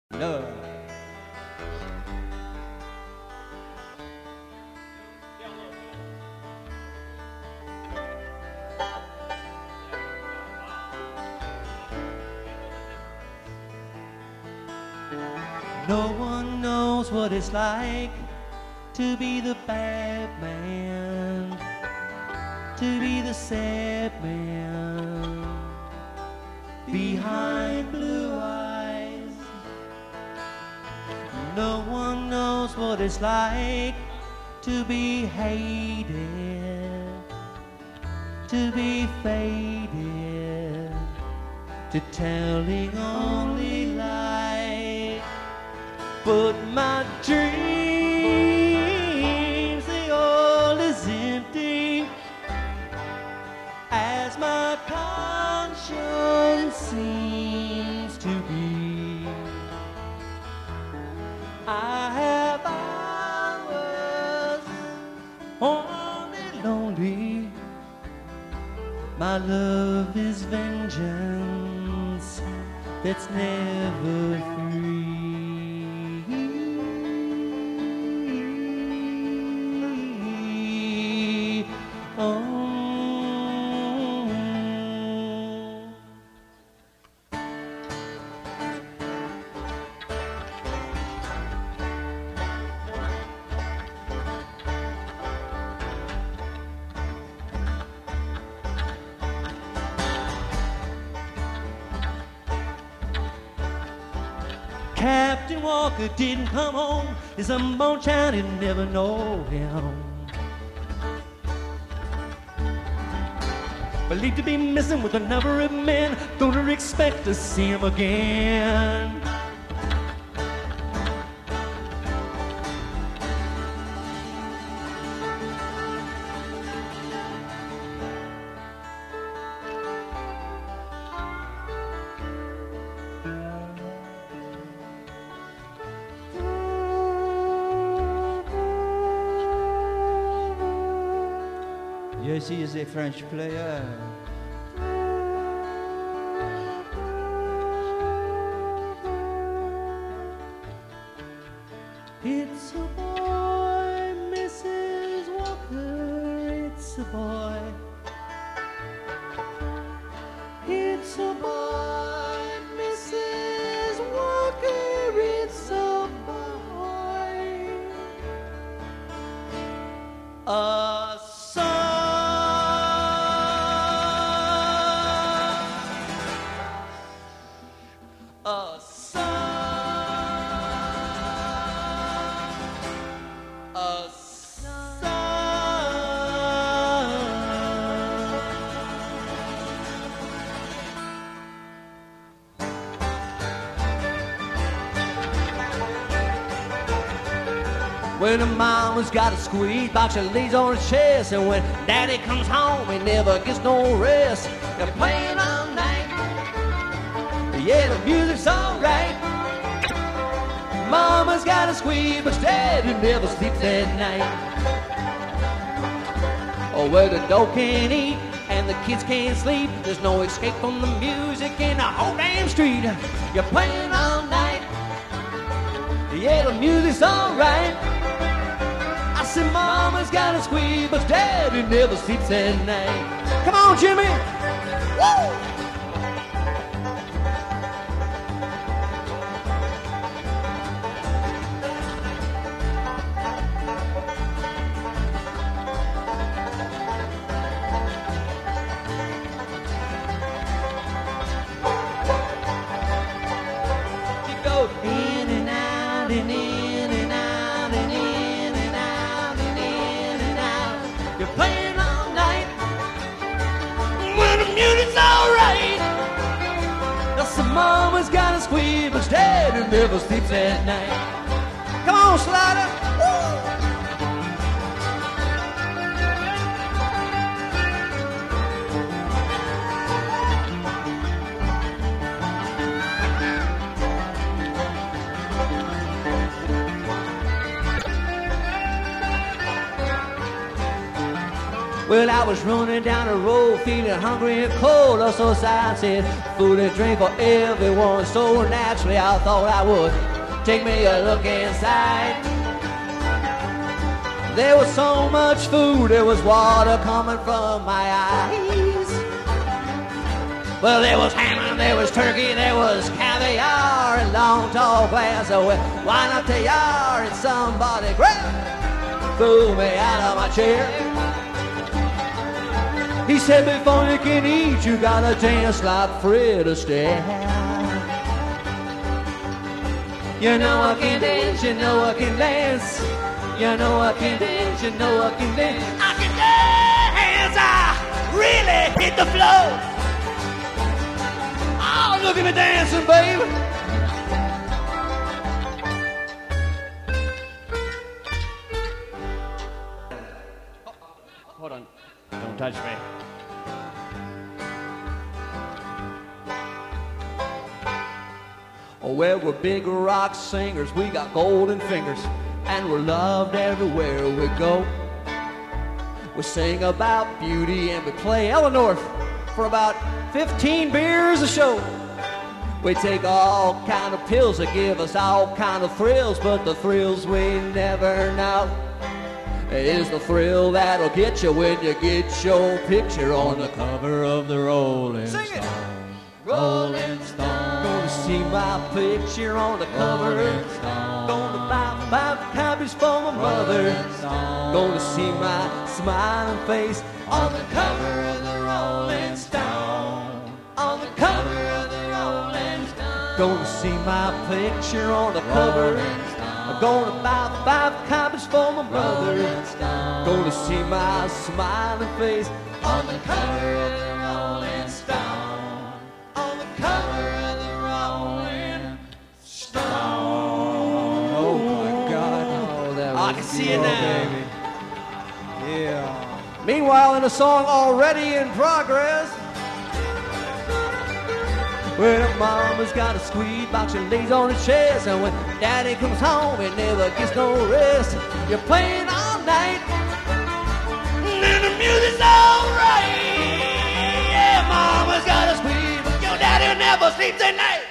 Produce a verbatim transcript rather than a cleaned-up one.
No. No one knows what it's like to be the bad man, to be the sad man behind blue eyes. No one knows what it's like to be hated, to be faded, to telling only lies. But my dreams, they all is empty, as my conscience seems to be. I have hours only lonely. My love is vengeance that's never free. Captain Walker didn't come home. There's a moonshine you never know him. Believed to be missing with another man. Don't expect to see him again. Yes, he is a French player. It's a boy, Missus Walker, it's a boy. It's a boy, Missus Walker, it's a boy. A son. A son, a son. When the mama's got a squeeze box, she lays on her chest, and when daddy comes home, he never gets no rest. They're playing all night. Yeah, the music's alright. Mama's got a squeeze, but daddy never sleeps at night. Oh, where the dog can't eat and the kids can't sleep, there's no escape from the music in the whole damn street. You're playing all night. Yeah, the music's alright. I said mama's got a squeeze, but daddy never sleeps at night. Come on, Jimmy! Woo! Mama's got a squeeze, but daddy never sleeps at night. Come on, Slider. Woo! Well, I was running down the road feeling hungry and cold. Also, sign said food and drink for everyone. So naturally, I thought I would take me a look inside. There was so much food, there was water coming from my eyes. Well, there was ham and there was turkey, there was caviar and long tall glass of wine up to yard. And somebody grabbed, threw me out of my chair. He said, before you can eat, you gotta dance like Fred Astaire. You know I can dance, you know I can dance. You know I can dance, you know I can dance. I can dance, I really hit the floor. Oh, look at me dancing, baby. Hold on, don't touch me. Oh, well, we're big rock singers, we got golden fingers, and we're loved everywhere we go. We sing about beauty and we play Eleanor for about fifteen beers a show. We take all kind of pills that give us all kind of thrills, but the thrills we never know is the thrill that'll get you when you get your picture on the cover of the Rolling Stone. Sing it! Rolling Stone. Gonna see my picture on the cover. Gonna buy five copies for my mother. Gonna see my smiling face on the cover of the Rolling Stone. On the cover of the Rolling Stone. Gonna see my picture on the cover. I'm gonna buy five copies for my brother. Gonna see my smiling face on the cover of the Rolling Stone. On the cover of the Rolling Stone. Oh my God. Oh, that was I can see it now. baby. Yeah. Meanwhile, in a song already in progress, well, mama's got a squeeze box and lays on his chest, and when daddy comes home, he never gets no rest. You're playing all night, and the music's alright. Yeah, mama's got a squeeze, but your daddy never sleeps at night.